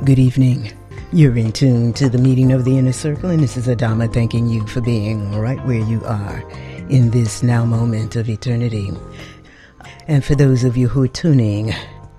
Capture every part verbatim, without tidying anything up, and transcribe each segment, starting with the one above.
Good evening. You're in tune to the meeting of the Inner Circle, and this is Adama thanking you for being right where you are in this now moment of eternity. And for those of you who are tuning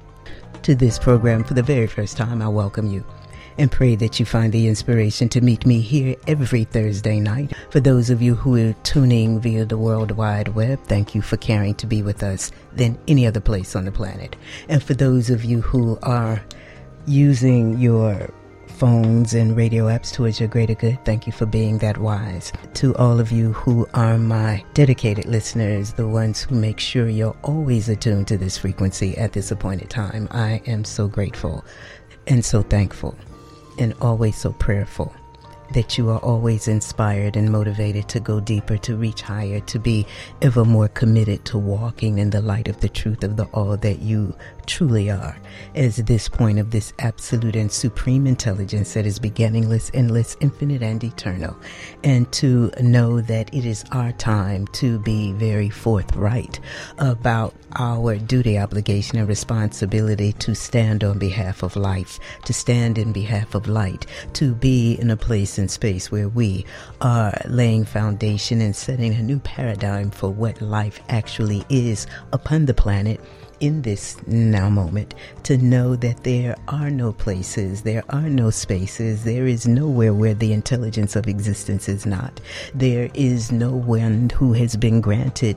to this program for the very first time, I welcome you and pray that you find the inspiration to meet me here every Thursday night. For those of you who are tuning via the World Wide Web, thank you for caring to be with us than any other place on the planet. And for those of you who are using your phones and radio apps towards your greater good, thank you for being that wise. To all of you who are my dedicated listeners, the ones who make sure you're always attuned to this frequency at this appointed time, I am so grateful and so thankful and always so prayerful that you are always inspired and motivated to go deeper, to reach higher, to be ever more committed to walking in the light of the truth of the all that you truly are, as this point of this absolute and supreme intelligence that is beginningless, endless, infinite, and eternal. And to know that it is our time to be very forthright about our duty, obligation, and responsibility to stand on behalf of life, to stand in behalf of light, to be in a place and space where we are laying foundation and setting a new paradigm for what life actually is upon the planet in this now moment, to know that there are no places, there are no spaces, there is nowhere where the intelligence of existence is not. There is no one who has been granted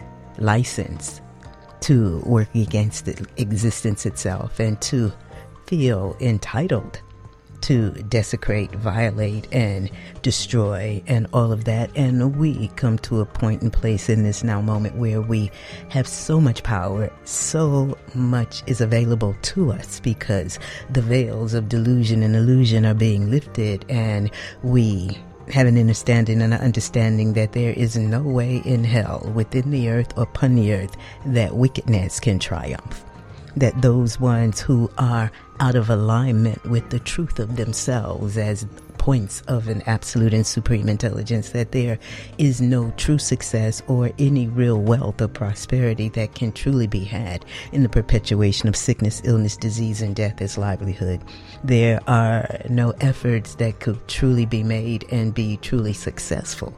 license to work against the existence itself and to feel entitled to desecrate, violate, and destroy, and all of that. And we come to a point and place in this now moment where we have so much power, so much is available to us because the veils of delusion and illusion are being lifted, and we have an understanding and an understanding that there is no way in hell, within the earth or upon the earth, that wickedness can triumph. That those ones who are out of alignment with the truth of themselves as points of an absolute and supreme intelligence, that there is no true success or any real wealth or prosperity that can truly be had in the perpetuation of sickness, illness, disease, and death as livelihood. There are no efforts that could truly be made and be truly successful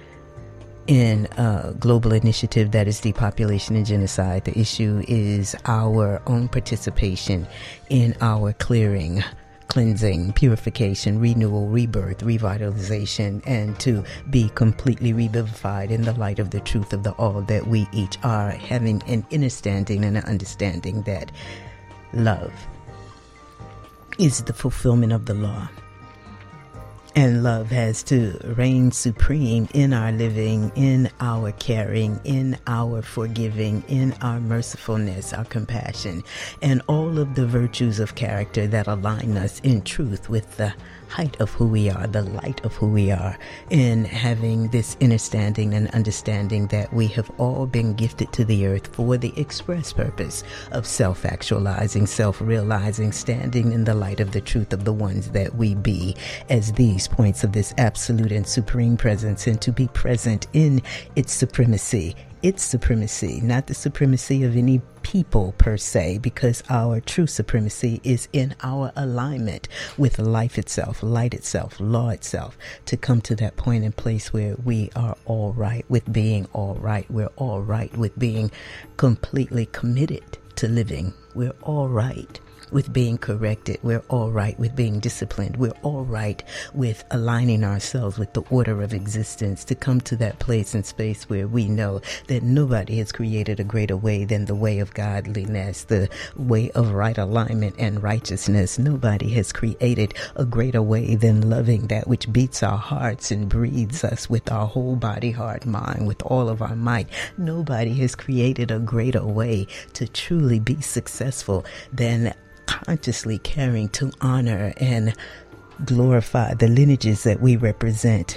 in a global initiative that is depopulation and genocide. The issue is our own participation in our clearing, cleansing, purification, renewal, rebirth, revitalization, and to be completely revivified in the light of the truth of the all that we each are, having an understanding and an understanding that love is the fulfillment of the law. And love has to reign supreme in our living, in our caring, in our forgiving, in our mercifulness, our compassion, and all of the virtues of character that align us in truth with the height of who we are, the light of who we are, in having this understanding and understanding that we have all been gifted to the earth for the express purpose of self-actualizing, self-realizing, standing in the light of the truth of the ones that we be as these points of this absolute and supreme presence, and to be present in its supremacy, its supremacy, not the supremacy of any people per se, because our true supremacy is in our alignment with life itself, light itself, law itself, to come to that point and place where we are all right with being all right. We're all right with being completely committed to living. We're all right with being corrected. We're all right with being disciplined. We're all right with aligning ourselves with the order of existence, to come to that place and space where we know that nobody has created a greater way than the way of godliness, the way of right alignment and righteousness. Nobody has created a greater way than loving that which beats our hearts and breathes us with our whole body, heart, mind, with all of our might. Nobody has created a greater way to truly be successful than consciously caring to honor and glorify the lineages that we represent,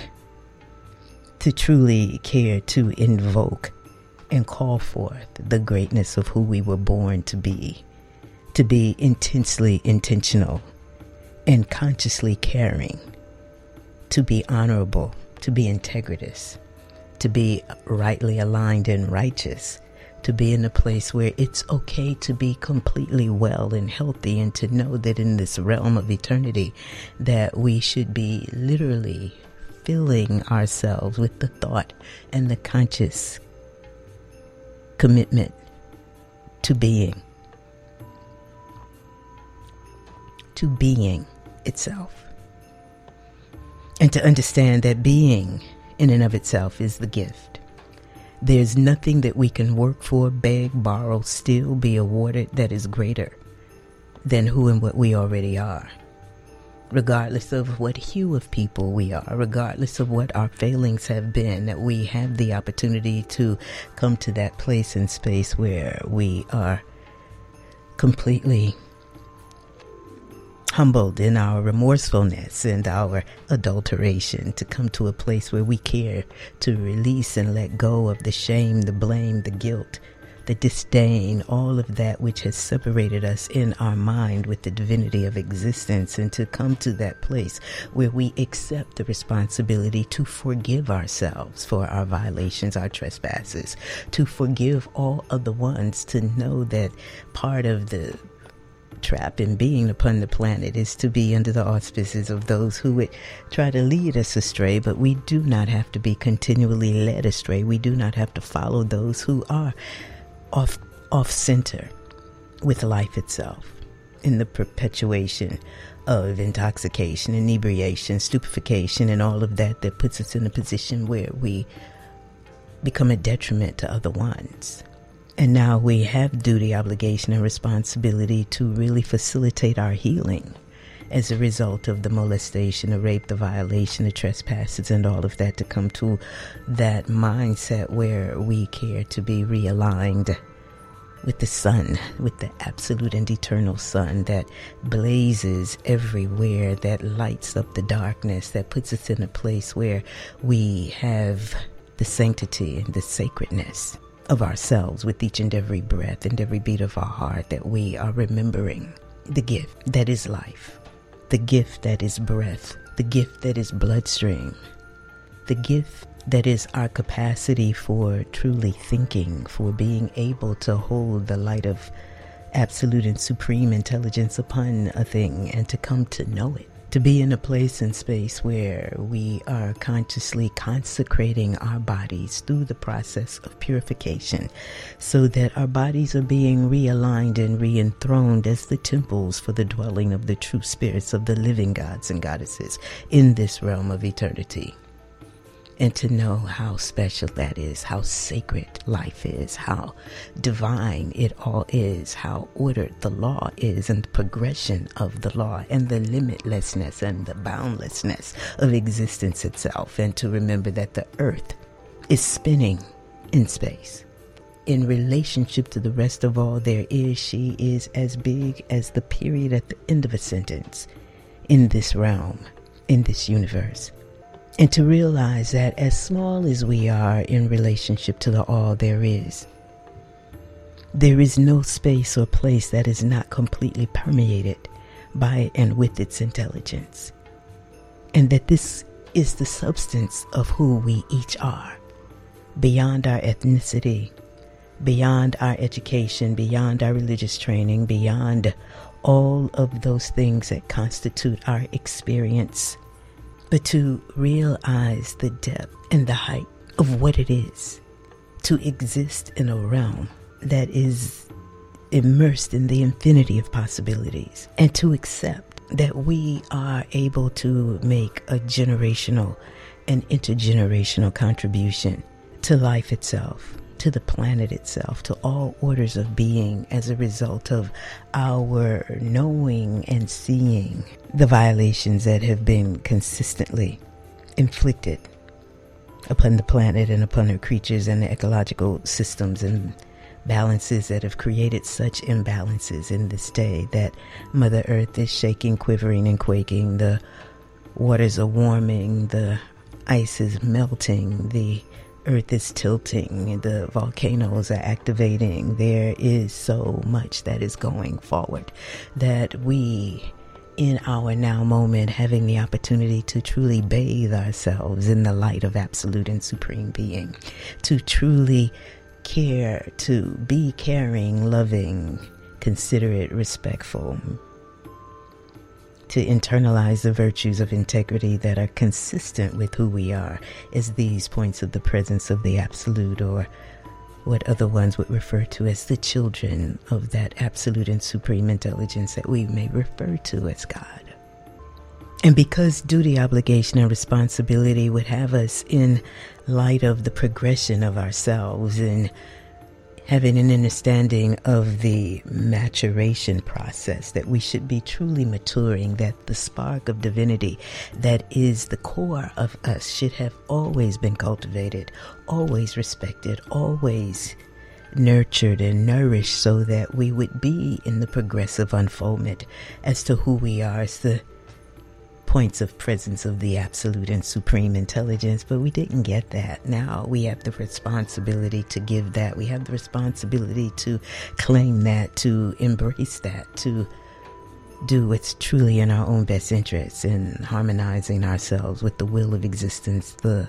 to truly care to invoke and call forth the greatness of who we were born to be, to be intensely intentional and consciously caring, to be honorable, to be integritous, to be rightly aligned and righteous, to be in a place where it's okay to be completely well and healthy, and to know that in this realm of eternity that we should be literally filling ourselves with the thought and the conscious commitment to being, to being itself. And to understand that being in and of itself is the gift. There's nothing that we can work for, beg, borrow, steal, be awarded that is greater than who and what we already are. Regardless of what hue of people we are, regardless of what our failings have been, that we have the opportunity to come to that place and space where we are completely humbled in our remorsefulness and our adulteration, to come to a place where we care to release and let go of the shame, the blame, the guilt, the disdain, all of that which has separated us in our mind with the divinity of existence, and to come to that place where we accept the responsibility to forgive ourselves for our violations, our trespasses, to forgive all of the ones, to know that part of the trap in being upon the planet is to be under the auspices of those who would try to lead us astray, but we do not have to be continually led astray. We do not have to follow those who are off off center with life itself, in the perpetuation of intoxication, inebriation, stupefaction, and all of that that puts us in a position where we become a detriment to other ones. And now we have duty, obligation, and responsibility to really facilitate our healing as a result of the molestation, the rape, the violation, the trespasses, and all of that, to come to that mindset where we care to be realigned with the sun, with the absolute and eternal sun that blazes everywhere, that lights up the darkness, that puts us in a place where we have the sanctity and the sacredness of ourselves with each and every breath and every beat of our heart, that we are remembering the gift that is life, the gift that is breath, the gift that is bloodstream, the gift that is our capacity for truly thinking, for being able to hold the light of absolute and supreme intelligence upon a thing and to come to know it. To be in a place and space where we are consciously consecrating our bodies through the process of purification, so that our bodies are being realigned and re-enthroned as the temples for the dwelling of the true spirits of the living gods and goddesses in this realm of eternity. And to know how special that is, how sacred life is, how divine it all is, how ordered the law is, and the progression of the law, and the limitlessness and the boundlessness of existence itself. And to remember that the earth is spinning in space. In relationship to the rest of all there is, she is as big as the period at the end of a sentence in this realm, in this universe. And to realize that as small as we are in relationship to the all there is, there is no space or place that is not completely permeated by and with its intelligence. And that this is the substance of who we each are, beyond our ethnicity, beyond our education, beyond our religious training, beyond all of those things that constitute our experience. But to realize the depth and the height of what it is to exist in a realm that is immersed in the infinity of possibilities, and to accept that we are able to make a generational and intergenerational contribution to life itself, to the planet itself, to all orders of being, as a result of our knowing and seeing the violations that have been consistently inflicted upon the planet and upon her creatures, and the ecological systems and balances that have created such imbalances in this day that Mother Earth is shaking, quivering, and quaking. The waters are warming, the ice is melting, the earth is tilting, the volcanoes are activating. There is so much that is going forward that we, in our now moment, having the opportunity to truly bathe ourselves in the light of absolute and supreme being, to truly care, to be caring, loving, considerate, respectful, to internalize the virtues of integrity that are consistent with who we are as these points of the presence of the absolute, or what other ones would refer to as the children of that absolute and supreme intelligence that we may refer to as God. And because duty, obligation, and responsibility would have us in light of the progression of ourselves and having an understanding of the maturation process, that we should be truly maturing, that the spark of divinity that is the core of us should have always been cultivated, always respected, always nurtured and nourished, so that we would be in the progressive unfoldment as to who we are, as the points of presence of the absolute and supreme intelligence. But we didn't get that. Now we have the responsibility to give that. We have the responsibility to claim that, to embrace that, to do what's truly in our own best interests, in harmonizing ourselves with the will of existence, the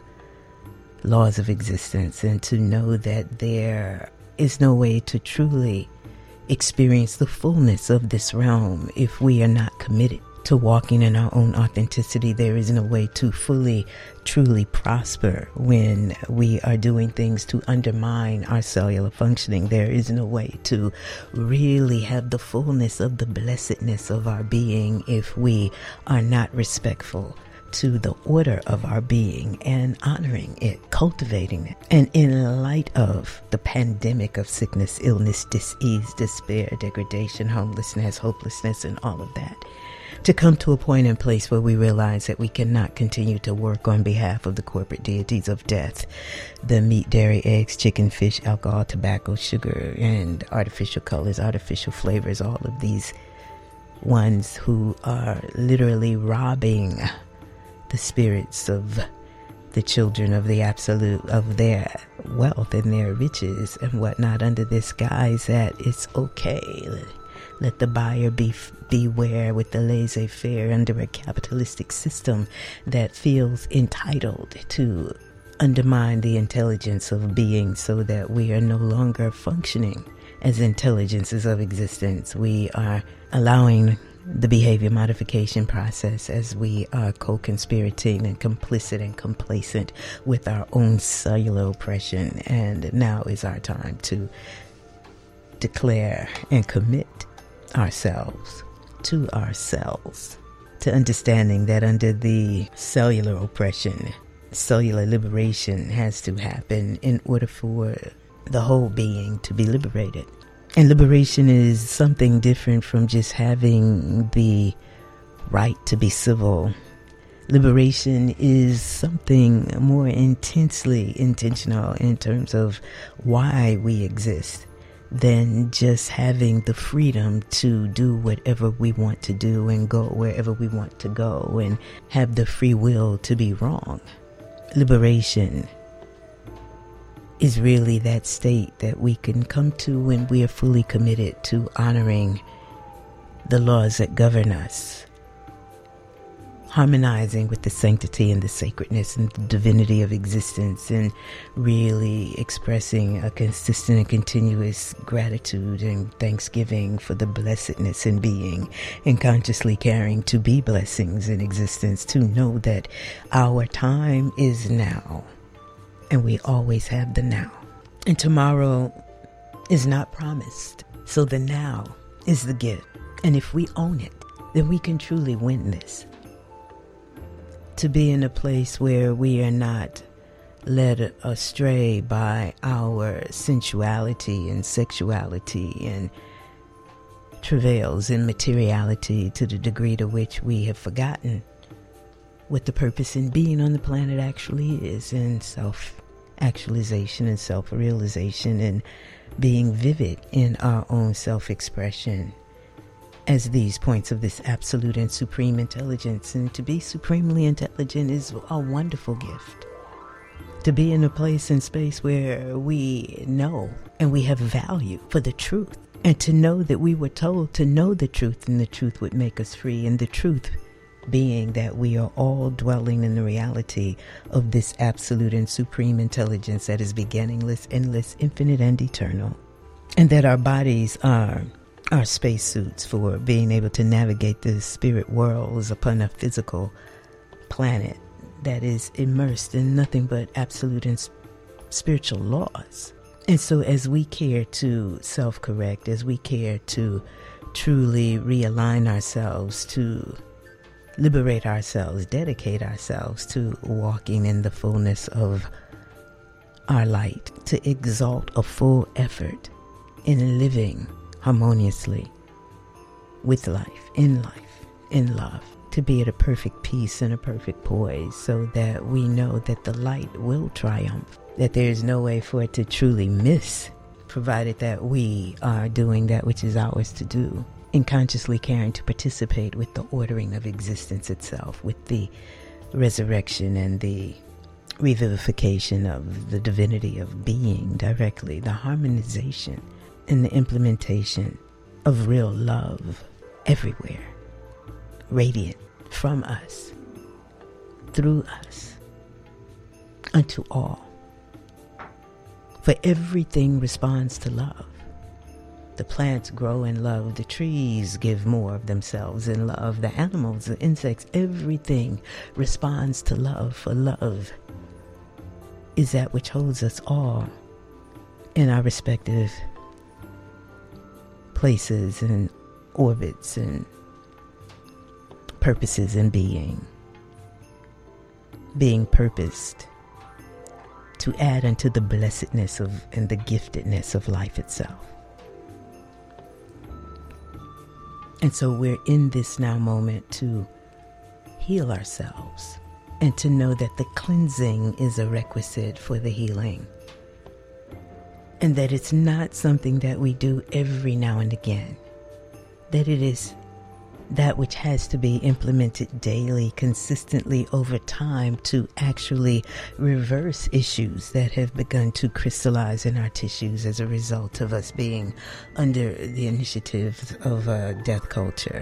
laws of existence, and to know that there is no way to truly experience the fullness of this realm if we are not committed to walking in our own authenticity. There isn't a way to fully, truly prosper when we are doing things to undermine our cellular functioning. There isn't a way to really have the fullness of the blessedness of our being if we are not respectful to the order of our being and honoring it, cultivating it. And in light of the pandemic of sickness, illness, dis-ease, despair, degradation, homelessness, hopelessness, and all of that, to come to a point and place where we realize that we cannot continue to work on behalf of the corporate deities of death, the meat, dairy, eggs, chicken, fish, alcohol, tobacco, sugar, and artificial colors, artificial flavors, all of these ones who are literally robbing the spirits of the children of the absolute of their wealth and their riches and whatnot, under this guise that it's okay. Let the buyer be beware, with the laissez-faire under a capitalistic system that feels entitled to undermine the intelligence of being, so that we are no longer functioning as intelligences of existence. We are allowing the behavior modification process as we are co-conspirating and complicit and complacent with our own cellular oppression. And now is our time to declare and commit ourselves to ourselves, to understanding that under the cellular oppression, cellular liberation has to happen in order for the whole being to be liberated. And liberation is something different from just having the right to be civil. Liberation is something more intensely intentional in terms of why we exist, than just having the freedom to do whatever we want to do and go wherever we want to go and have the free will to be wrong. Liberation is really that state that we can come to when we are fully committed to honoring the laws that govern us, harmonizing with the sanctity and the sacredness and the divinity of existence, and really expressing a consistent and continuous gratitude and thanksgiving for the blessedness in being, and consciously caring to be blessings in existence, to know that our time is now, and we always have the now. And tomorrow is not promised, so the now is the gift. And if we own it, then we can truly win this. To be in a place where we are not led astray by our sensuality and sexuality and travails and materiality to the degree to which we have forgotten what the purpose in being on the planet actually is, and self-actualization and self-realization and being vivid in our own self-expression as these points of this absolute and supreme intelligence. And to be supremely intelligent is a wonderful gift. To be in a place and space where we know and we have value for the truth, and to know that we were told to know the truth, and the truth would make us free, and the truth being that we are all dwelling in the reality of this absolute and supreme intelligence that is beginningless, endless, infinite, and eternal. And that our bodies are our spacesuits for being able to navigate the spirit worlds upon a physical planet that is immersed in nothing but absolute and spiritual laws. And so as we care to self-correct, as we care to truly realign ourselves, to liberate ourselves, dedicate ourselves to walking in the fullness of our light, to exalt a full effort in living harmoniously with life, in life, in love, to be at a perfect peace and a perfect poise, so that we know that the light will triumph, that there is no way for it to truly miss, provided that we are doing that which is ours to do, and consciously caring to participate with the ordering of existence itself, with the resurrection and the revivification of the divinity of being directly, the harmonization and the implementation of real love everywhere, radiant from us, through us, unto all. For everything responds to love. The plants grow in love. The trees give more of themselves in love. The animals, the insects, everything responds to love. For love is that which holds us all in our respective places and orbits and purposes in being. Being purposed to add unto the blessedness of and the giftedness of life itself. And so we're in this now moment to heal ourselves and to know that the cleansing is a requisite for the healing. And that it's not something that we do every now and again. That it is that which has to be implemented daily, consistently over time to actually reverse issues that have begun to crystallize in our tissues as a result of us being under the initiative of a death culture,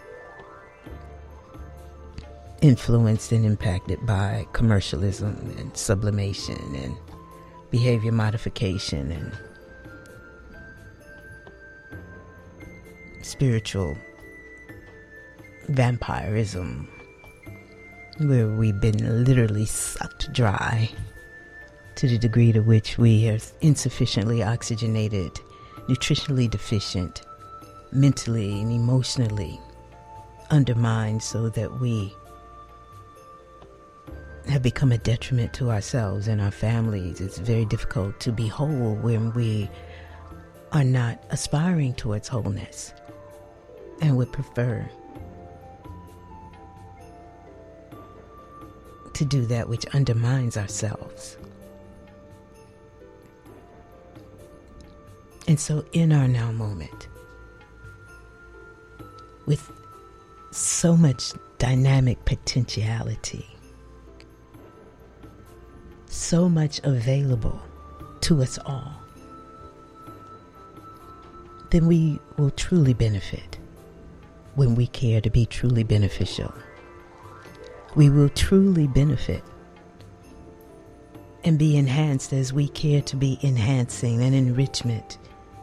influenced and impacted by commercialism and sublimation and behavior modification and spiritual vampirism, where we've been literally sucked dry to the degree to which we are insufficiently oxygenated, nutritionally deficient, mentally and emotionally undermined, so that we have become a detriment to ourselves and our families. It's very difficult to be whole when we are not aspiring towards wholeness and would prefer to do that which undermines ourselves. And so in our now moment, with so much dynamic potentiality, so much available to us all, then we will truly benefit when we care to be truly beneficial. We will truly benefit and be enhanced as we care to be enhancing and enrichment,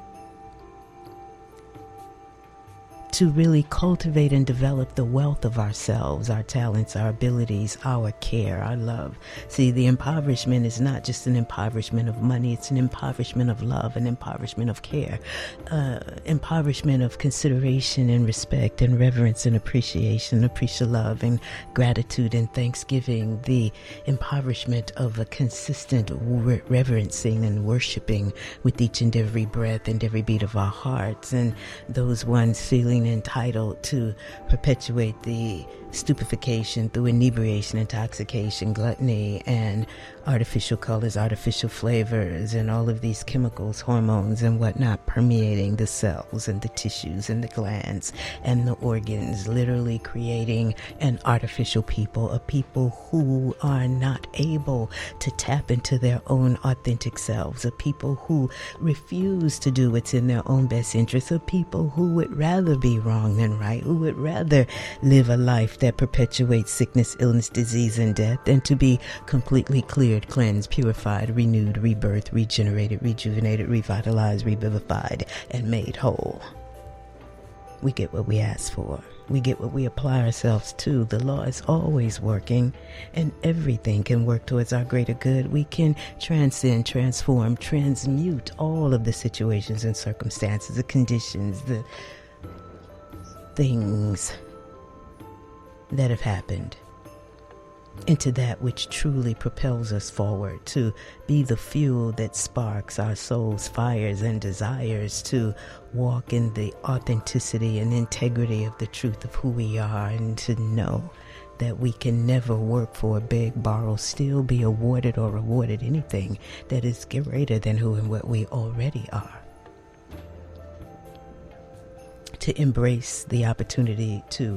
to really cultivate and develop the wealth of ourselves, our talents, our abilities, our care, our love. See, the impoverishment is not just an impoverishment of money, it's an impoverishment of love, an impoverishment of care, uh, impoverishment of consideration and respect and reverence and appreciation, appreciation, love and gratitude and thanksgiving, the impoverishment of a consistent re- reverencing and worshiping with each and every breath and every beat of our hearts, and those ones feeling entitled to perpetuate the stupefaction through inebriation, intoxication, gluttony, and artificial colors, artificial flavors, and all of these chemicals, hormones, and whatnot permeating the cells and the tissues and the glands and the organs, literally creating an artificial people, a people who are not able to tap into their own authentic selves, a people who refuse to do what's in their own best interest, a people who would rather be wrong than right, who would rather live a life that perpetuate sickness, illness, disease, and death, and to be completely cleared, cleansed, purified, renewed, rebirthed, regenerated, rejuvenated, revitalized, revivified, and made whole. We get what we ask for. We get what we apply ourselves to. The law is always working, and everything can work towards our greater good. We can transcend, transform, transmute all of the situations and circumstances, the conditions, the things that have happened into that which truly propels us forward, to be the fuel that sparks our souls' fires and desires to walk in the authenticity and integrity of the truth of who we are, and to know that we can never work for, beg, borrow, steal, be awarded or rewarded anything that is greater than who and what we already are. To embrace the opportunity to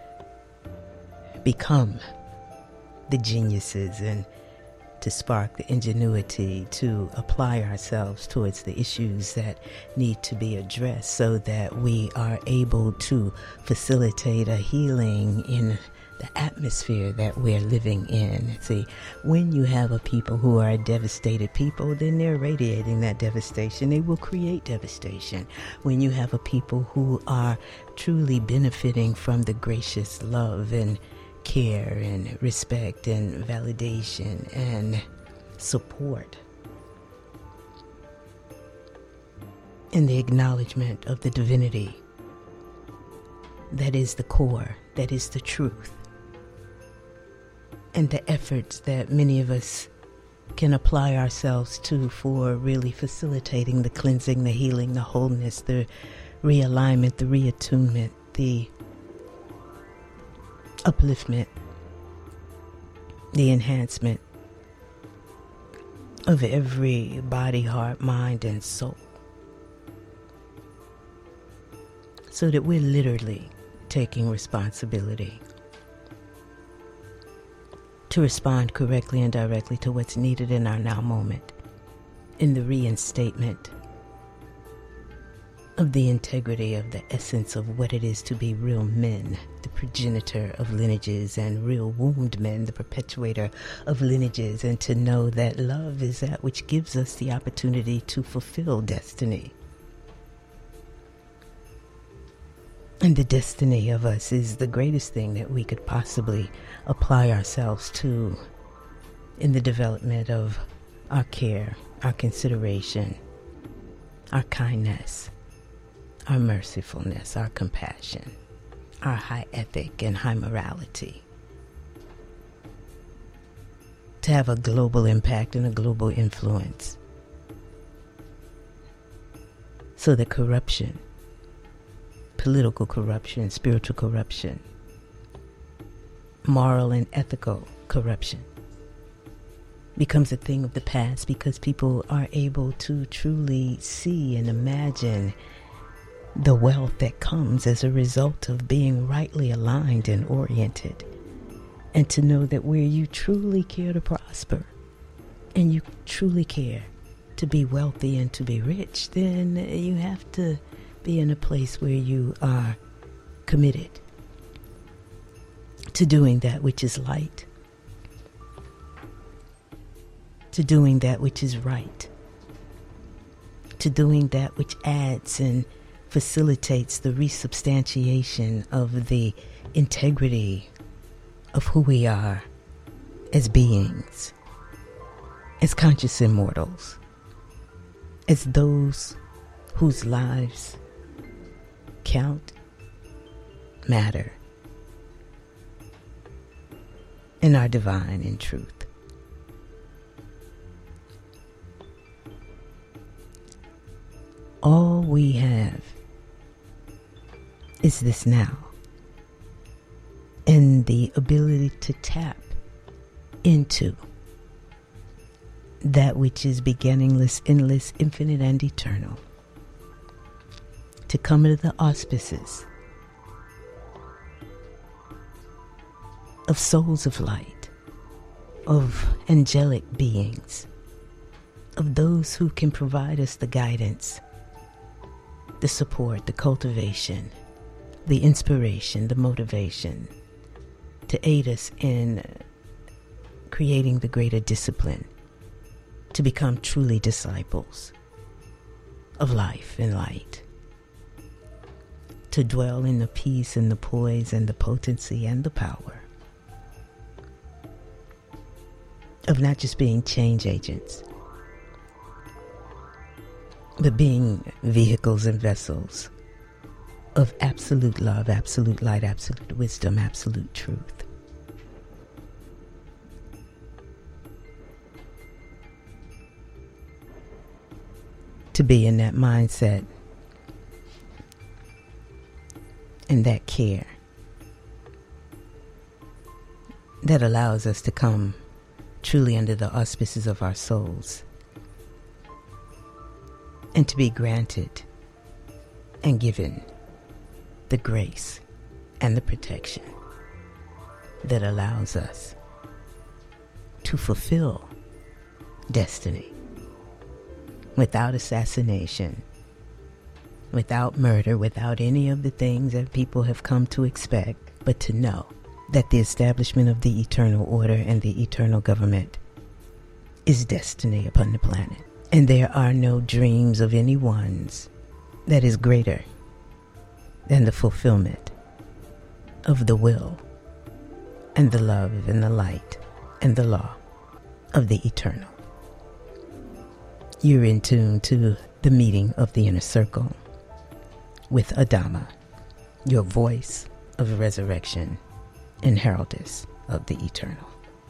become the geniuses and to spark the ingenuity to apply ourselves towards the issues that need to be addressed so that we are able to facilitate a healing in the atmosphere that we're living in. See, when you have a people who are devastated people, then they're radiating that devastation. They will create devastation. When you have a people who are truly benefiting from the gracious love and care and respect and validation and support and the acknowledgement of the divinity that is the core, that is the truth, and the efforts that many of us can apply ourselves to for really facilitating the cleansing, the healing, the wholeness, the realignment, the reattunement, the upliftment, the enhancement of every body, heart, mind, and soul, so that we're literally taking responsibility to respond correctly and directly to what's needed in our now moment, in the reinstatement of the integrity of the essence of what it is to be real men, the progenitor of lineages, and real wound men, the perpetuator of lineages, and to know that love is that which gives us the opportunity to fulfill destiny. And the destiny of us is the greatest thing that we could possibly apply ourselves to in the development of our care, our consideration, our kindness, our mercifulness, our compassion, our high ethic and high morality. To have a global impact and a global influence, so that corruption, political corruption, spiritual corruption, moral and ethical corruption becomes a thing of the past, because people are able to truly see and imagine the wealth that comes as a result of being rightly aligned and oriented, and to know that where you truly care to prosper and you truly care to be wealthy and to be rich, then you have to be in a place where you are committed to doing that which is light, to doing that which is right, to doing that which adds and facilitates the resubstantiation of the integrity of who we are as beings, as conscious immortals, as those whose lives count, matter, and are divine in truth. All we have is this now, and the ability to tap into that which is beginningless, endless, infinite, and eternal, to come into the auspices of souls of light, of angelic beings, of those who can provide us the guidance, the support, the cultivation, the inspiration, the motivation, to aid us in creating the greater discipline to become truly disciples of life and light, to dwell in the peace and the poise and the potency and the power of not just being change agents, but being vehicles and vessels of absolute love, absolute light, absolute wisdom, absolute truth. To be in that mindset and that care that allows us to come truly under the auspices of our souls, and to be granted and given the grace and the protection that allows us to fulfill destiny without assassination, without murder, without any of the things that people have come to expect, but to know that the establishment of the eternal order and the eternal government is destiny upon the planet. And there are no dreams of anyone's that is greater than the fulfillment of the will and the love and the light and the law of the eternal. You're in tune to the meeting of the inner circle with Adama, your voice of resurrection and heraldess of the eternal.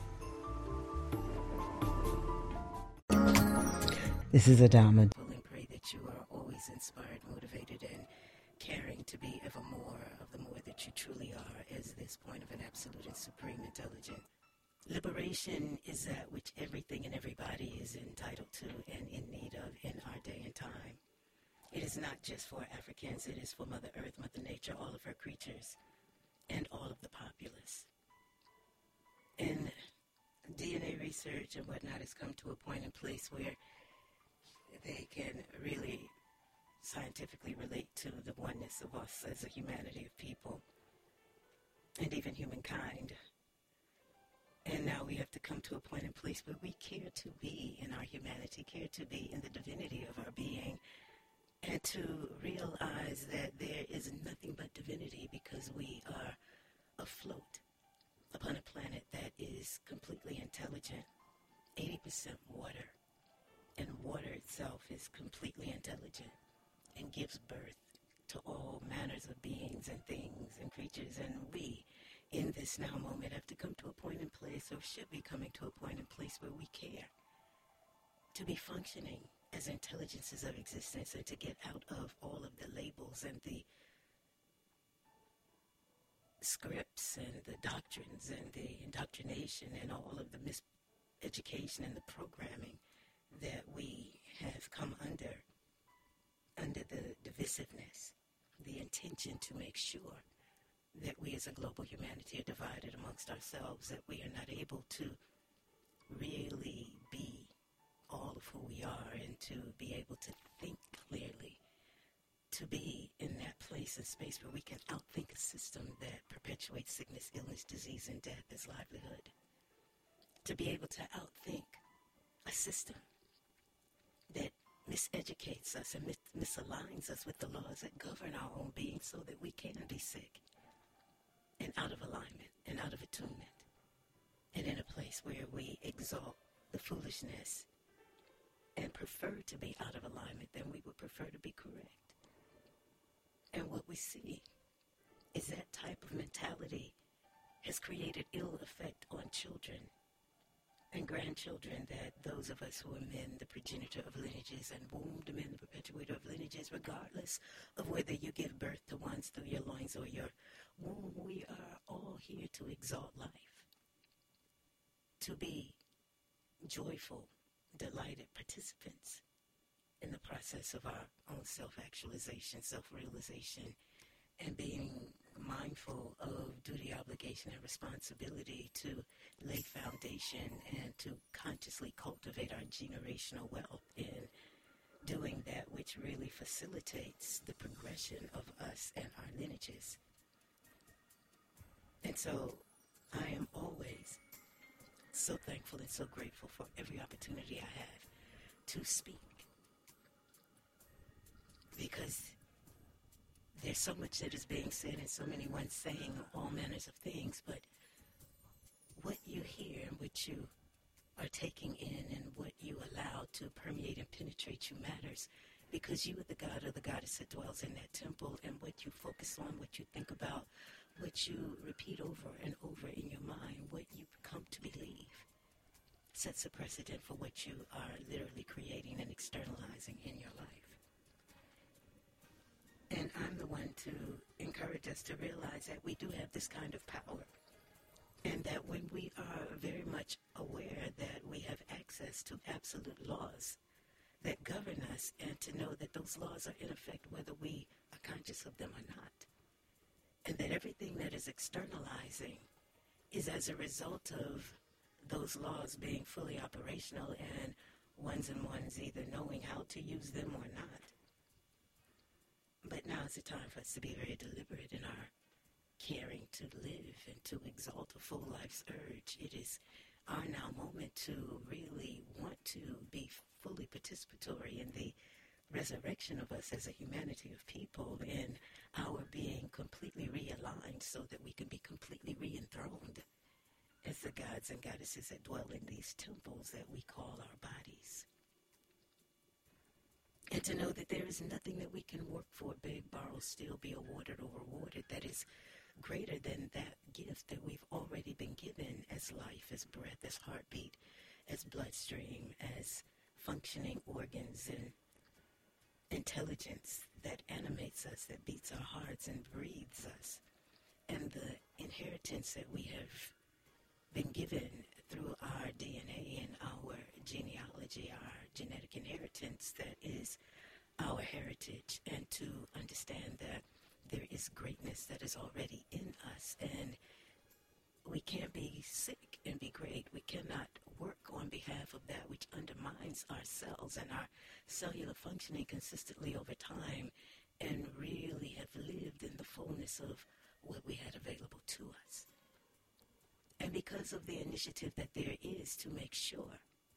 This is Adama. And pray that you are always inspired, motivated, and caring to be ever more of the more that you truly are as this point of an absolute and supreme intelligence. Liberation is that which everything and everybody is entitled to and in need of in our day and time. It is not just for Africans, it is for Mother Earth, Mother Nature, all of her creatures, and all of the populace. And D N A research and whatnot has come to a point and place where they can really scientifically relate to the oneness of us as a humanity of people and even humankind. And now we have to come to a point and place where we care to be in our humanity, care to be in the divinity of our being, and to realize that there is nothing but divinity because we are afloat upon a planet that is completely intelligent, eighty percent water, and water itself is completely intelligent and gives birth to all manners of beings and things and creatures. And we, in this now moment, have to come to a point and place, or should be coming to a point and place where we care to be functioning as intelligences of existence and to get out of all of the labels and the scripts and the doctrines and the indoctrination and all of the miseducation and the programming that we have come under, under the divisiveness, the intention to make sure that we as a global humanity are divided amongst ourselves, that we are not able to really be all of who we are and to be able to think clearly, to be in that place and space where we can outthink a system that perpetuates sickness, illness, disease, and death as livelihood. To be able to outthink a system that miseducates us and mis- misaligns us with the laws that govern our own being so that we can be sick and out of alignment and out of attunement and in a place where we exalt the foolishness and prefer to be out of alignment than we would prefer to be correct. And what we see is that type of mentality has created ill effect on children and grandchildren, that those of us who are men, the progenitor of lineages, and wombed men, the perpetuator of lineages, regardless of whether you give birth to ones through your loins or your womb, we are all here to exalt life, to be joyful, delighted participants in the process of our own self-actualization, self-realization, and being mindful of duty, obligation, and responsibility to lay foundation and to consciously cultivate our generational wealth in doing that which really facilitates the progression of us and our lineages. And so I am always so thankful and so grateful for every opportunity I have to speak. Because there's so much that is being said and so many ones saying all manners of things, but what you hear and what you are taking in and what you allow to permeate and penetrate you matters, because you are the God or the goddess that dwells in that temple, and what you focus on, what you think about, what you repeat over and over in your mind, what you come to believe, sets a precedent for what you are literally creating and externalizing in your life. And I'm the one to encourage us to realize that we do have this kind of power, and that when we are very much aware that we have access to absolute laws that govern us, and to know that those laws are in effect whether we are conscious of them or not, and that everything that is externalizing is as a result of those laws being fully operational and ones and ones either knowing how to use them or not. But now is the time for us to be very deliberate in our caring to live and to exalt a full life's urge. It is our now moment to really want to be fully participatory in the resurrection of us as a humanity of people, in our being completely realigned so that we can be completely re-enthroned as the gods and goddesses that dwell in these temples that we call our bodies. And to know that there is nothing that we can work for, beg, borrow, steal, be awarded or rewarded that is greater than that gift that we've already been given as life, as breath, as heartbeat, as bloodstream, as functioning organs and intelligence that animates us, that beats our hearts and breathes us. And the inheritance that we have been given through our D N A and our genealogy, our genetic inheritance that is our heritage, and to understand that there is greatness that is already in us, and we can't be sick and be great. We cannot work on behalf of that which undermines our cells and our cellular functioning consistently over time, and really have lived in the fullness of what we had available to us. And because of the initiative that there is to make sure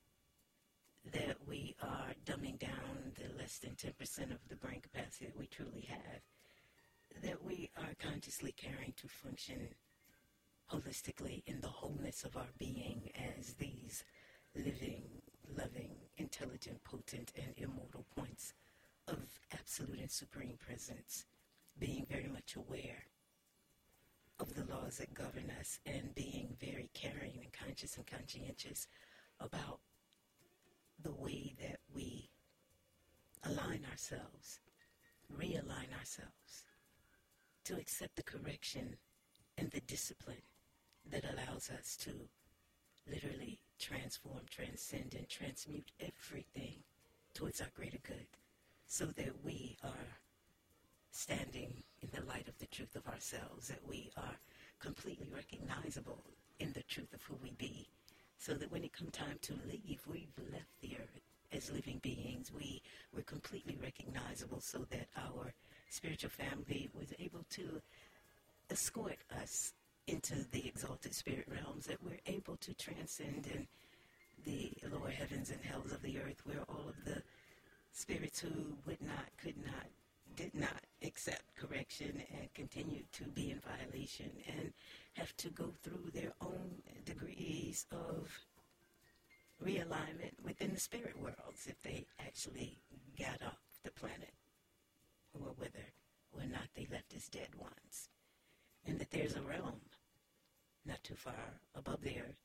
that we are dumbing down the less than ten percent of the brain capacity that we truly have, that we are consciously caring to function holistically in the wholeness of our being as these living, loving, intelligent, potent, and immortal points of absolute and supreme presence, being very much aware of the laws that govern us, and being very caring and conscious and conscientious about the way that we align ourselves, realign ourselves, to accept the correction and the discipline that allows us to literally transform, transcend, and transmute everything towards our greater good, so that we are standing in the light of the truth of ourselves, that we are completely recognizable in the truth of who we be, so that when it comes time to leave, we've left the earth as living beings. We were completely recognizable, so that our spiritual family was able to escort us into the exalted spirit realms, that we're able to transcend in the lower heavens and hells of the earth, where all of the spirits who would not, could not, did not accept correction and continued to be in violation and have to go through their own degrees of realignment within the spirit worlds if they actually got off the planet, or whether or not they left as dead ones. And that there's a realm not too far above the earth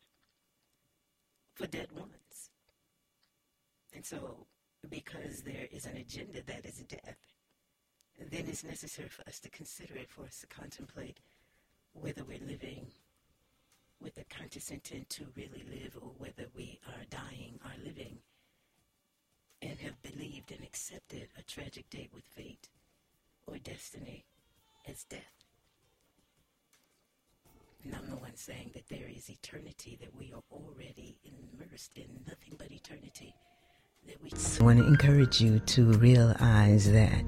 for dead ones. And so, because there is an agenda that is death, then it's necessary for us to consider it, for us to contemplate whether we're living with a conscious intent to really live, or whether we are dying or living and have believed and accepted a tragic date with fate or destiny as death. And I'm the one saying that there is eternity, that we are already immersed in nothing but eternity. That we I want to encourage you to realize that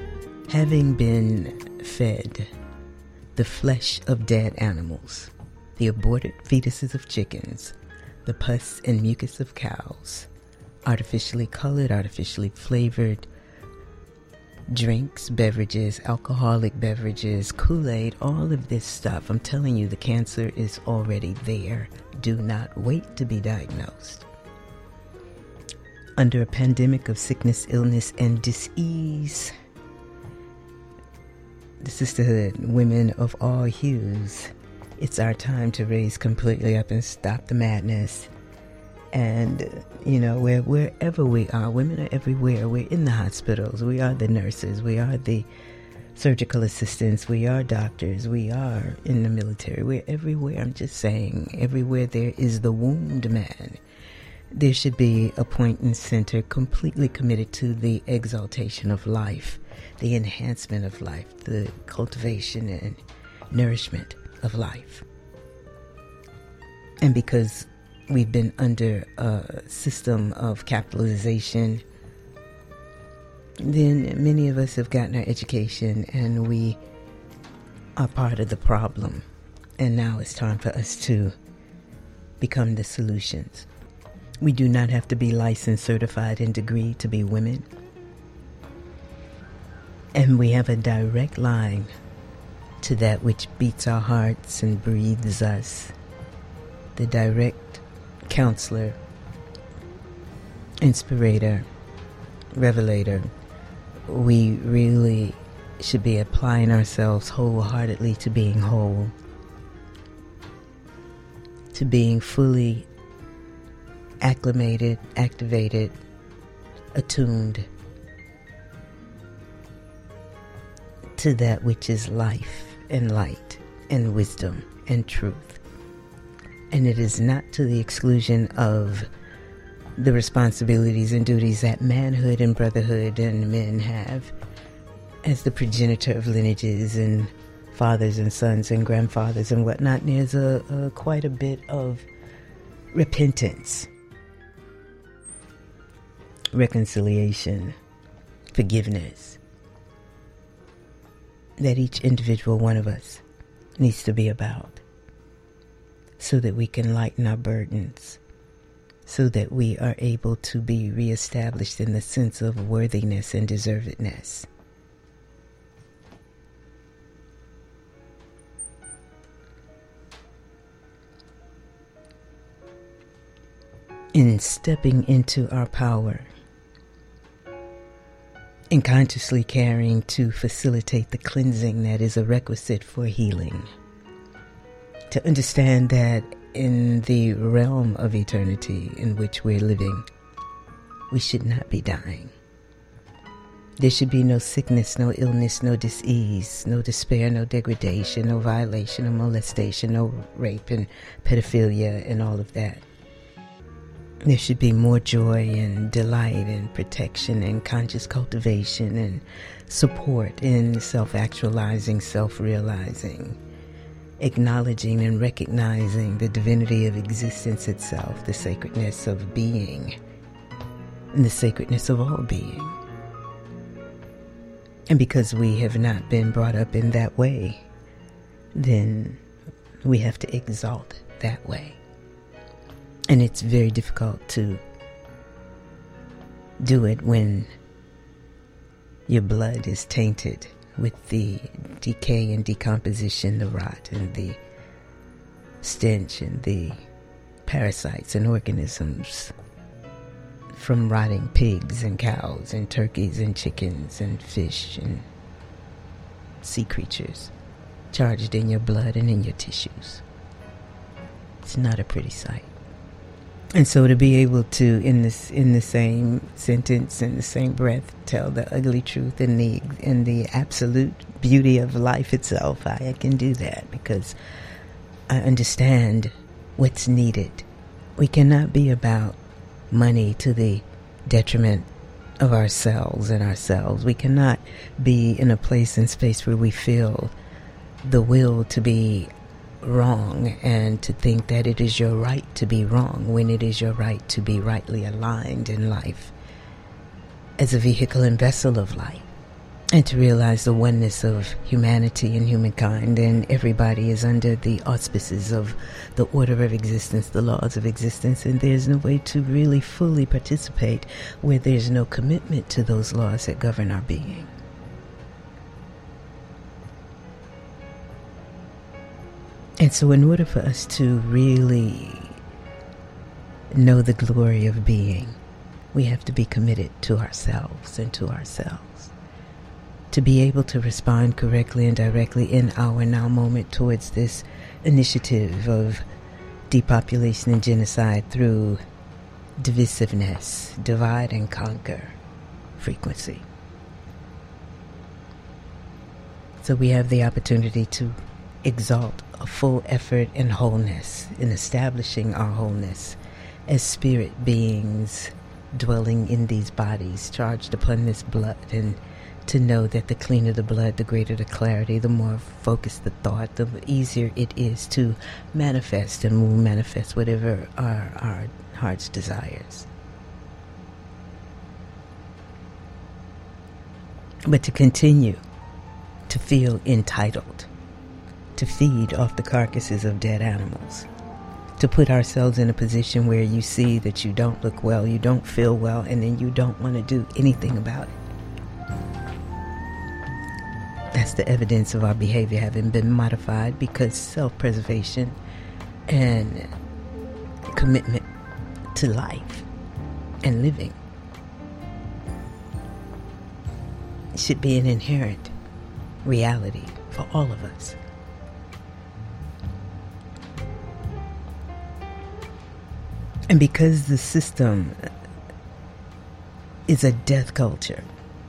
having been fed the flesh of dead animals, the aborted fetuses of chickens, the pus and mucus of cows, artificially colored, artificially flavored drinks, beverages, alcoholic beverages, Kool-Aid, all of this stuff. I'm telling you, the cancer is already there. Do not wait to be diagnosed. Under a pandemic of sickness, illness, and disease, the sisterhood, women of all hues, it's our time to raise completely up and stop the madness. And, you know, where, wherever we are, women are everywhere. We're in the hospitals. We are the nurses. We are the surgical assistants. We are doctors. We are in the military. We're everywhere. I'm just saying, everywhere there is the wombed man, there should be a point and center completely committed to the exaltation of life, the enhancement of life, the cultivation and nourishment of life. And because we've been under a system of capitalization, then many of us have gotten our education and we are part of the problem. And now it's time for us to become the solutions. We do not have to be licensed, certified, and degreed to be women. And we have a direct line to that which beats our hearts and breathes us. The direct counselor, inspirator, revelator. We really should be applying ourselves wholeheartedly to being whole, to being fully acclimated, activated, attuned to that which is life and light and wisdom and truth. And it is not to the exclusion of the responsibilities and duties that manhood and brotherhood and men have as the progenitor of lineages and fathers and sons and grandfathers and whatnot. There's a, a quite a bit of repentance, reconciliation, forgiveness that each individual one of us needs to be about, so that we can lighten our burdens, so that we are able to be reestablished in the sense of worthiness and deservedness. In stepping into our power, in consciously caring to facilitate the cleansing that is a requisite for healing. To understand that in the realm of eternity in which we're living, we should not be dying. There should be no sickness, no illness, no disease, no despair, no degradation, no violation, no molestation, no rape and pedophilia and all of that. There should be more joy and delight and protection and conscious cultivation and support in self-actualizing, self-realizing, acknowledging and recognizing the divinity of existence itself, the sacredness of being, and the sacredness of all being. And because we have not been brought up in that way, then we have to exalt that way. And it's very difficult to do it when your blood is tainted with the decay and decomposition, the rot and the stench and the parasites and organisms from rotting pigs and cows and turkeys and chickens and fish and sea creatures charged in your blood and in your tissues. It's not a pretty sight. And so to be able to, in this, in the same sentence, in the same breath, tell the ugly truth and the in the absolute beauty of life itself, I, I can do that because I understand what's needed. We cannot be about money to the detriment of ourselves and ourselves. We cannot be in a place and space where we feel the will to be wrong and to think that it is your right to be wrong when it is your right to be rightly aligned in life as a vehicle and vessel of life. and to realize the oneness of humanity and humankind, and everybody is under the auspices of the order of existence, the laws of existence, and there's no way to really fully participate where there's no commitment to those laws that govern our being. And so in order for us to really know the glory of being, we have to be committed to ourselves and to ourselves. To be able to respond correctly and directly in our now moment towards this initiative of depopulation and genocide through divisiveness, divide and conquer frequency. So we have the opportunity to exalt a full effort in wholeness, in establishing our wholeness as spirit beings dwelling in these bodies, charged upon this blood, and to know that the cleaner the blood, the greater the clarity, the more focused the thought, the easier it is to manifest, and we'll manifest whatever our, our heart's desires. But to continue to feel entitled, to feed off the carcasses of dead animals, to put ourselves in a position where you see that you don't look well, you don't feel well, and then you don't want to do anything about it. That's the evidence of our behavior having been modified, because self-preservation and commitment to life and living should be an inherent reality for all of us. And because the system is a death culture,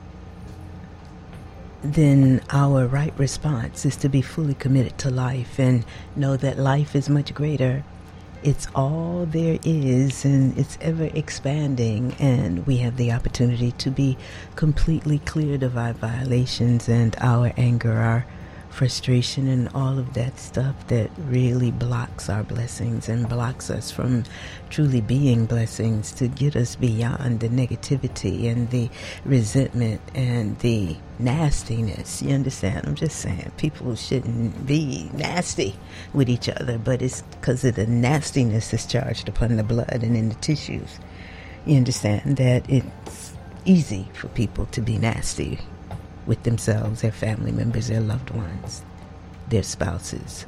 then our right response is to be fully committed to life and know that life is much greater. It's all there is, and it's ever expanding, and we have the opportunity to be completely cleared of our violations and our anger, our frustration, and all of that stuff that really blocks our blessings and blocks us from truly being blessings, to get us beyond the negativity and the resentment and the nastiness. You understand? I'm just saying, people shouldn't be nasty with each other, but it's because of the nastiness that's charged upon the blood and in the tissues. You understand that it's easy for people to be nasty with themselves, their family members, their loved ones, their spouses.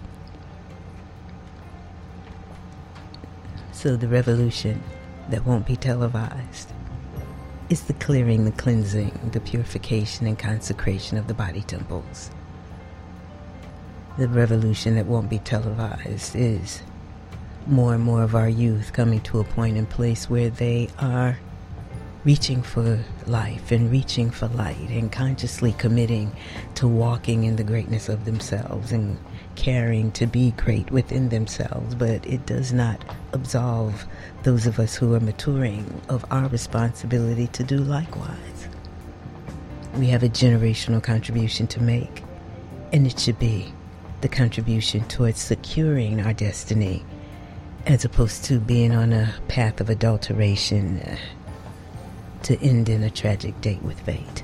So the revolution that won't be televised is the clearing, the cleansing, the purification and consecration of the body temples. The revolution that won't be televised is more and more of our youth coming to a point and place where they are reaching for life and reaching for light and consciously committing to walking in the greatness of themselves and caring to be great within themselves. But it does not absolve those of us who are maturing of our responsibility to do likewise. We have a generational contribution to make, and it should be the contribution towards securing our destiny, as opposed to being on a path of adulteration uh, to end in a tragic date with fate.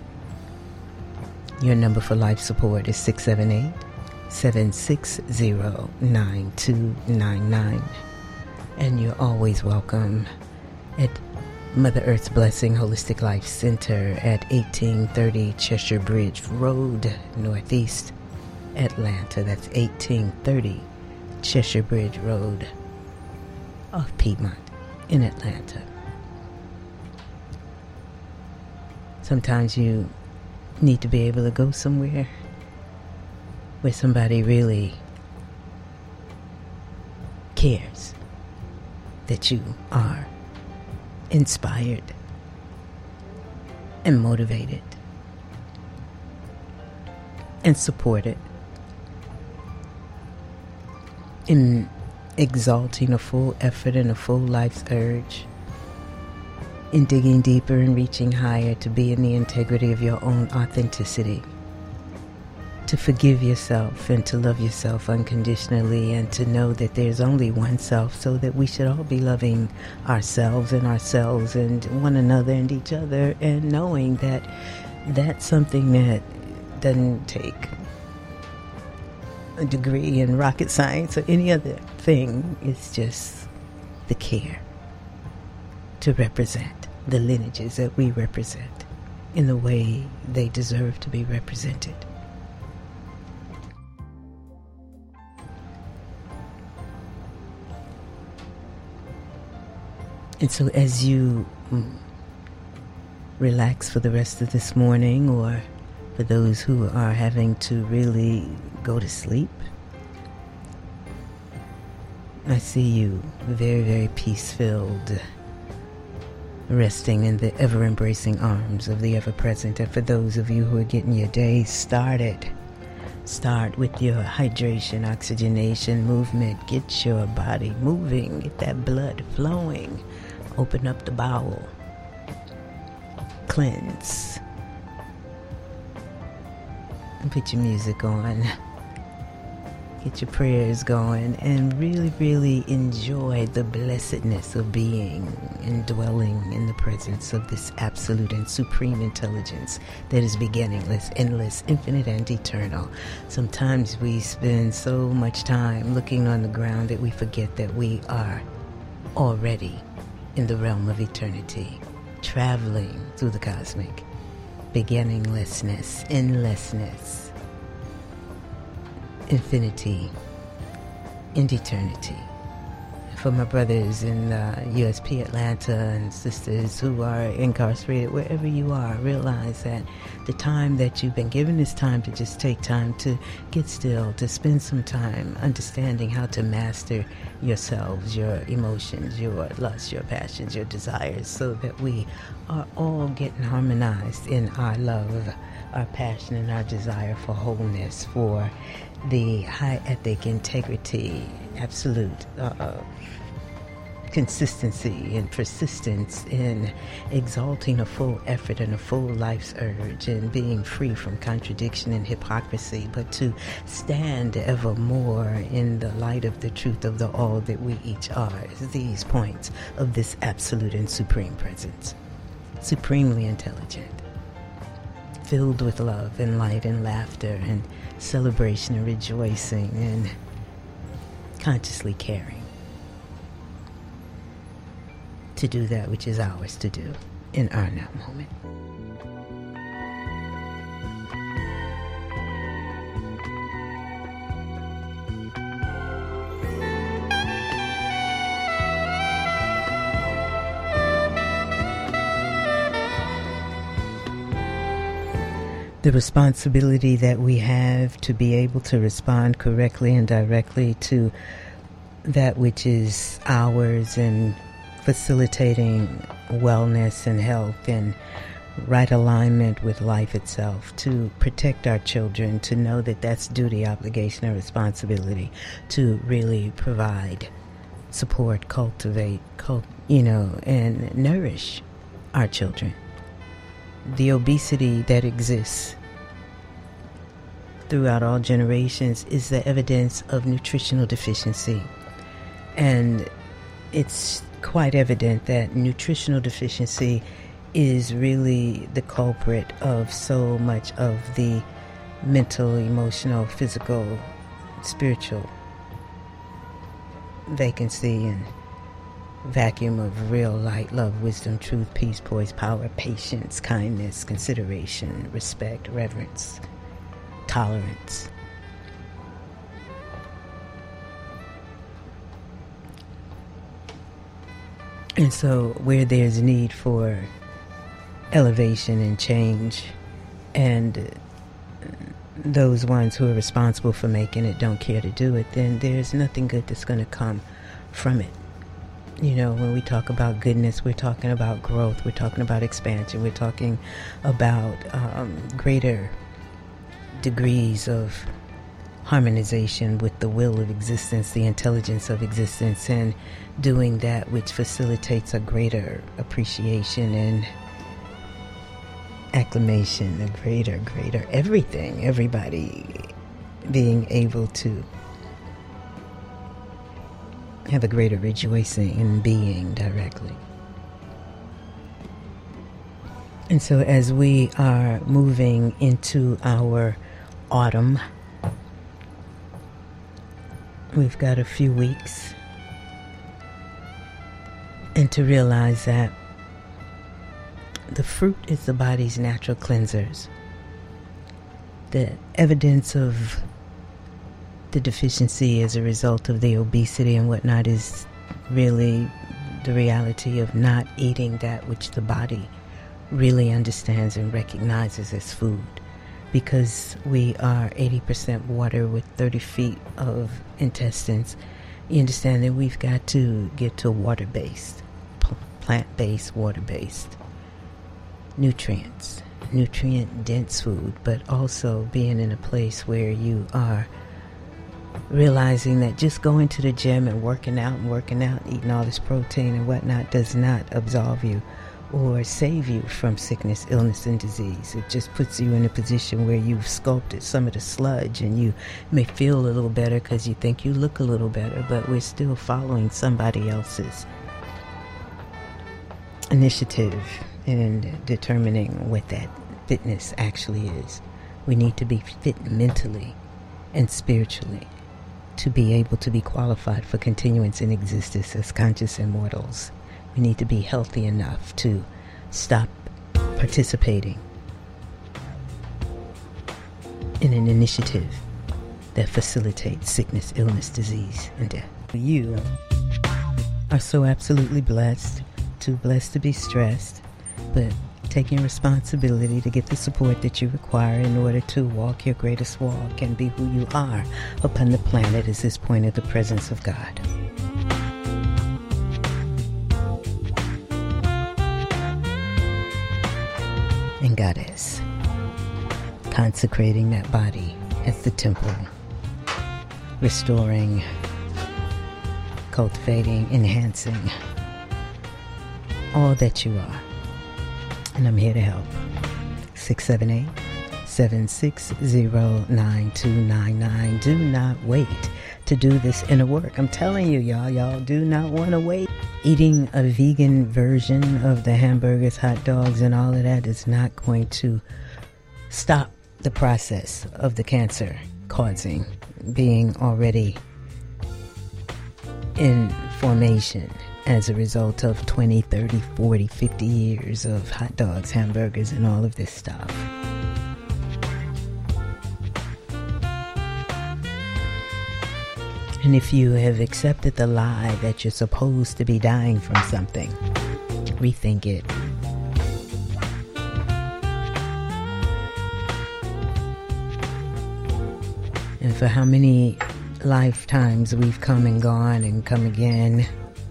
Your number for life support is six seven eight, seven six zero, nine two nine nine. And you're always welcome at Mother Earth's Blessing Holistic Life Center at eighteen thirty Cheshire Bridge Road, Northeast Atlanta. That's eighteen thirty Cheshire Bridge Road off Piedmont in Atlanta. Sometimes you need to be able to go somewhere where somebody really cares that you are inspired and motivated and supported in exalting a full effort and a full life's urge, in digging deeper and reaching higher to be in the integrity of your own authenticity, to forgive yourself and to love yourself unconditionally, and to know that there's only one self, so that we should all be loving ourselves and ourselves and one another and each other, and knowing that That's something that doesn't take a degree in rocket science or any other thing. It's just the care to represent the lineages that we represent in the way they deserve to be represented. And so as you mm, relax for the rest of this morning, or for those who are having to really go to sleep, I see you very, very peace-filled, resting in the ever-embracing arms of the ever-present. And for those of you who are getting your day started, start with your hydration, oxygenation, movement. Get your body moving, get that blood flowing. Open up the bowel. Cleanse. And put your music on. Get your prayers going. And really, really enjoy the blessedness of being and dwelling in the presence of this absolute and supreme intelligence that is beginningless, endless, infinite, and eternal. Sometimes we spend so much time looking on the ground that we forget that we are already in the realm of eternity, traveling through the cosmic, beginninglessness, endlessness, infinity, and eternity. For my brothers in uh, U S P Atlanta and sisters who are incarcerated, wherever you are, realize that the time that you've been given is time to just take time to get still, to spend some time understanding how to master yourselves, your emotions, your lusts, your passions, your desires, so that we are all getting harmonized in our love, our passion, and our desire for wholeness, for the high ethic, integrity, absolute uh, consistency and persistence in exalting a full effort and a full life's urge, and being free from contradiction and hypocrisy, but to stand ever more in the light of the truth of the all that we each are. These points of this absolute and supreme presence, supremely intelligent, filled with love and light and laughter and celebration and rejoicing and consciously caring to do that which is ours to do in our now moment. The responsibility that we have to be able to respond correctly and directly to that which is ours, and facilitating wellness and health and right alignment with life itself, to protect our children, to know that that's duty, obligation, and responsibility, to really provide support, cultivate, cult, you know, and nourish our children. The obesity that exists throughout all generations is the evidence of nutritional deficiency. And it's quite evident that nutritional deficiency is really the culprit of so much of the mental, emotional, physical, spiritual vacancy and vacuum of real light, love, wisdom, truth, peace, poise, power, patience, kindness, consideration, respect, reverence, tolerance. And so where there's need for elevation and change, and those ones who are responsible for making it don't care to do it, then there's nothing good that's going to come from it. You know, when we talk about goodness, we're talking about growth, we're talking about expansion, we're talking about um, greater degrees of harmonization with the will of existence, the intelligence of existence, and doing that which facilitates a greater appreciation and acclamation, a greater, greater everything, everybody being able to have a greater rejoicing in being directly. And so as we are moving into our autumn, we've got a few weeks, and to realize that the fruit is the body's natural cleansers. The evidence of the deficiency as a result of the obesity and whatnot is really the reality of not eating that which the body really understands and recognizes as food. Because we are eighty percent water with thirty feet of intestines, you understand that we've got to get to water-based, plant-based, water-based nutrients, nutrient-dense food, but also being in a place where you are realizing that just going to the gym and working out and working out, eating all this protein and whatnot does not absolve you or save you from sickness, illness, and disease. It just puts you in a position where you've sculpted some of the sludge and you may feel a little better because you think you look a little better, but we're still following somebody else's initiative in determining what that fitness actually is. We need to be fit mentally and spiritually to be able to be qualified for continuance in existence as conscious immortals. We need to be healthy enough to stop participating in an initiative that facilitates sickness, illness, disease, and death. You are so absolutely blessed, too blessed to be stressed, but taking responsibility to get the support that you require in order to walk your greatest walk and be who you are upon the planet at this point of the presence of God. And Goddess, consecrating that body as the temple, restoring, cultivating, enhancing all that you are. And I'm here to help. six seven eight, seven six zero, nine two nine nine. Do not wait to do this inner work. I'm telling you, y'all, y'all do not want to wait. Eating a vegan version of the hamburgers, hot dogs, and all of that is not going to stop the process of the cancer causing, being already in formation as a result of twenty, thirty, forty, fifty years of hot dogs, hamburgers, and all of this stuff. And if you have accepted the lie that you're supposed to be dying from something, rethink it. And for how many lifetimes we've come and gone and come again,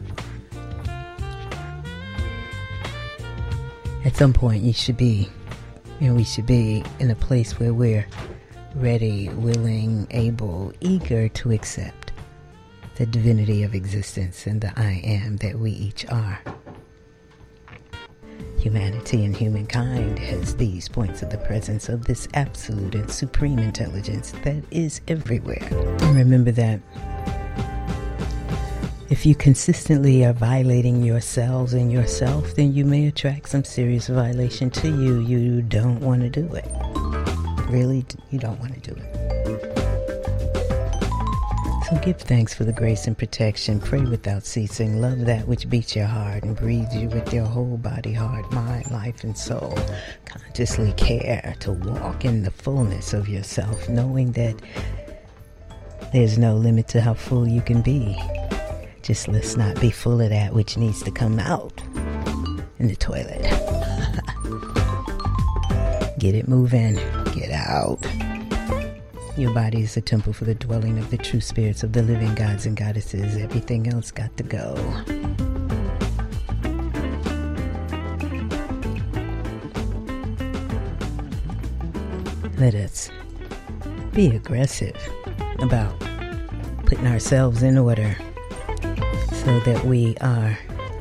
at some point you should be, and we should be in a place where we're ready, willing, able, eager to accept the divinity of existence and the I am that we each are. Humanity and humankind has these points of the presence of this absolute and supreme intelligence that is everywhere. And remember that if you consistently are violating yourselves and yourself, then you may attract some serious violation to you. You don't want to do it. Really, you don't want to do it. So give thanks for the grace and protection. Pray without ceasing. Love that which beats your heart and breathes you with your whole body, heart, mind, life, and soul. Consciously care to walk in the fullness of yourself, knowing that there's no limit to how full you can be. Just let's not be full of that which needs to come out in the toilet. Get it moving. Get out. Your body is a temple for the dwelling of the true spirits of the living gods and goddesses. Everything else got to go. Let us be aggressive about putting ourselves in order so that we are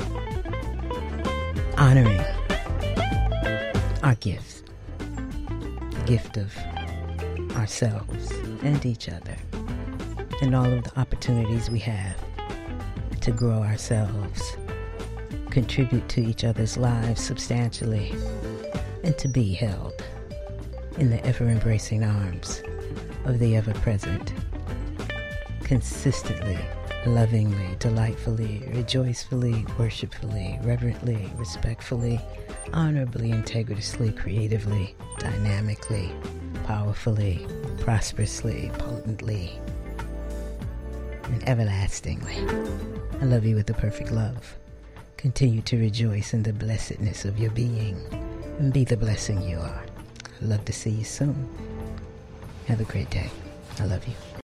honoring our gifts, the gift of ourselves and each other, and all of the opportunities we have to grow ourselves, contribute to each other's lives substantially, and to be held in the ever-embracing arms of the ever-present, consistently, lovingly, delightfully, rejoicefully, worshipfully, reverently, respectfully, honorably, integrously, creatively, dynamically, powerfully, prosperously, potently, and everlastingly. I love you with the perfect love. Continue to rejoice in the blessedness of your being and be the blessing you are. I'd love to see you soon. Have a great day. I love you.